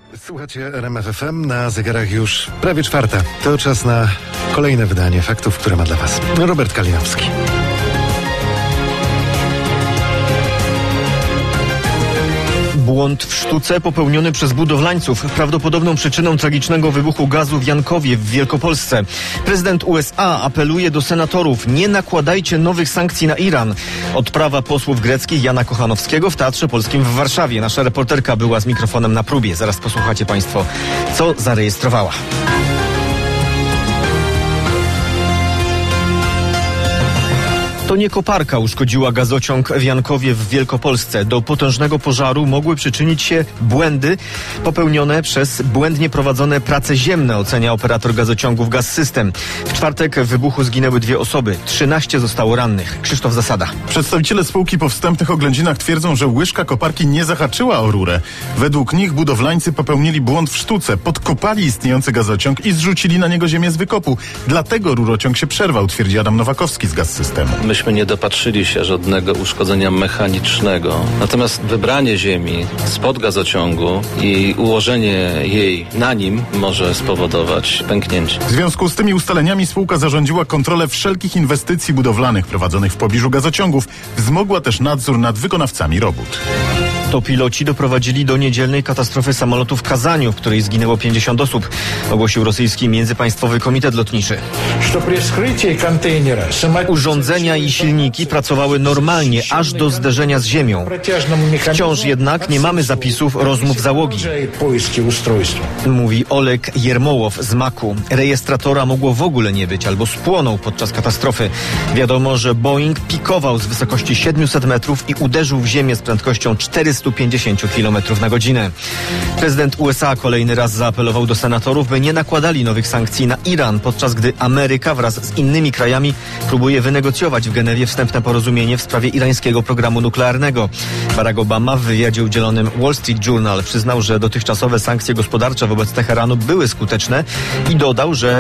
Słuchacie RMF FM, na zegarach już prawie 4. To czas na kolejne wydanie faktów, które ma dla Was Robert Kalinowski. Błąd w sztuce popełniony przez budowlańców. Prawdopodobną przyczyną tragicznego wybuchu gazu w Jankowie w Wielkopolsce. Prezydent USA apeluje do senatorów: nie nakładajcie nowych sankcji na Iran. Odprawa posłów greckich Jana Kochanowskiego w Teatrze Polskim w Warszawie. Nasza reporterka była z mikrofonem na próbie. Zaraz posłuchacie Państwo, co zarejestrowała. To nie koparka uszkodziła gazociąg w Jankowie w Wielkopolsce. Do potężnego pożaru mogły przyczynić się błędy popełnione przez błędnie prowadzone prace ziemne, ocenia operator gazociągów Gaz-System. W czwartek w wybuchu zginęły 2 osoby, 13 zostało rannych. Krzysztof Zasada. Przedstawiciele spółki po wstępnych oględzinach twierdzą, że łyżka koparki nie zahaczyła o rurę. Według nich budowlańcy popełnili błąd w sztuce, podkopali istniejący gazociąg i zrzucili na niego ziemię z wykopu. Dlatego rurociąg się przerwał, twierdzi Adam Nowakowski z Gaz-Systemu. Myśmy nie dopatrzyli się żadnego uszkodzenia mechanicznego. Natomiast wybranie ziemi spod gazociągu i ułożenie jej na nim może spowodować pęknięcie. W związku z tymi ustaleniami spółka zarządziła kontrolę wszelkich inwestycji budowlanych prowadzonych w pobliżu gazociągów. Wzmogła też nadzór nad wykonawcami robót. To piloci doprowadzili do niedzielnej katastrofy samolotu w Kazaniu, w której zginęło 50 osób, ogłosił rosyjski Międzypaństwowy Komitet Lotniczy. Urządzenia i silniki pracowały normalnie, aż do zderzenia z ziemią. Wciąż jednak nie mamy zapisów rozmów załogi, mówi Oleg Jermołow z MAK-u. Rejestratora mogło w ogóle nie być albo spłonął podczas katastrofy. Wiadomo, że Boeing pikował z wysokości 700 metrów i uderzył w ziemię z prędkością 450 km na godzinę. Prezydent USA kolejny raz zaapelował do senatorów, by nie nakładali nowych sankcji na Iran, podczas gdy Ameryka wraz z innymi krajami próbuje wynegocjować w Genewie wstępne porozumienie w sprawie irańskiego programu nuklearnego. Barack Obama w wywiadzie udzielonym Wall Street Journal przyznał, że dotychczasowe sankcje gospodarcze wobec Teheranu były skuteczne i dodał, że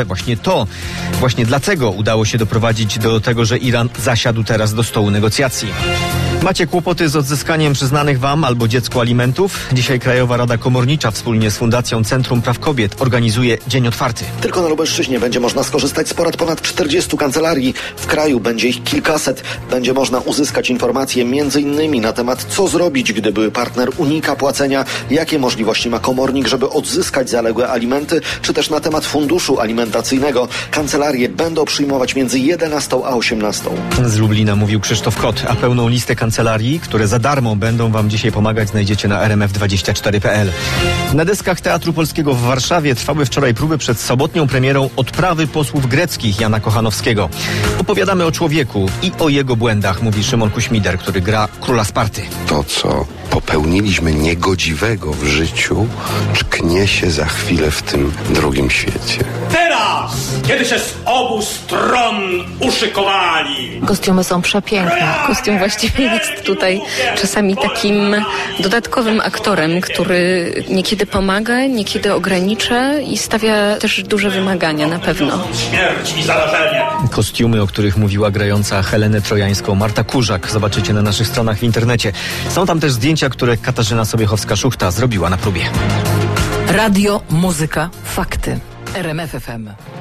właśnie dlatego udało się doprowadzić do tego, że Iran zasiadł teraz do stołu negocjacji. Macie kłopoty z odzyskaniem przyznanych Wam albo dziecku alimentów? Dzisiaj Krajowa Rada Komornicza wspólnie z Fundacją Centrum Praw Kobiet organizuje Dzień Otwarty. Tylko na Lubelszczyźnie będzie można skorzystać z porad ponad 40 kancelarii. W kraju będzie ich kilkaset. Będzie można uzyskać informacje m.in. na temat, co zrobić, gdyby partner unika płacenia, jakie możliwości ma komornik, żeby odzyskać zaległe alimenty, czy też na temat funduszu alimentacyjnego. Kancelarie będą przyjmować między 11 a 18. Z Lublina mówił Krzysztof Kot, a pełną listę kancelarii, które za darmo będą Wam dzisiaj pomagać, znajdziecie na rmf24.pl. Na deskach Teatru Polskiego w Warszawie trwały wczoraj próby przed sobotnią premierą Odprawy posłów greckich Jana Kochanowskiego. Opowiadamy o człowieku i o jego błędach, mówi Szymon Kuśmider, który gra króla Sparty. To, co popełniliśmy niegodziwego w życiu, czknie się za chwilę w tym drugim świecie. Teraz, kiedy się z obu stron uszykowali. Kostiumy są przepiękne. Kostium właściwie jest tutaj czasami takim dodatkowym aktorem, który niekiedy pomaga, niekiedy ogranicza i stawia też duże wymagania na pewno. Śmierć i zarażenie. Kostiumy, o których mówiła grająca Helenę Trojańską Marta Kurzak, zobaczycie na naszych stronach w internecie. Są tam też zdjęcia, które Katarzyna Sobiechowska-Szuchta zrobiła na próbie. Radio, muzyka, fakty. RMF FM.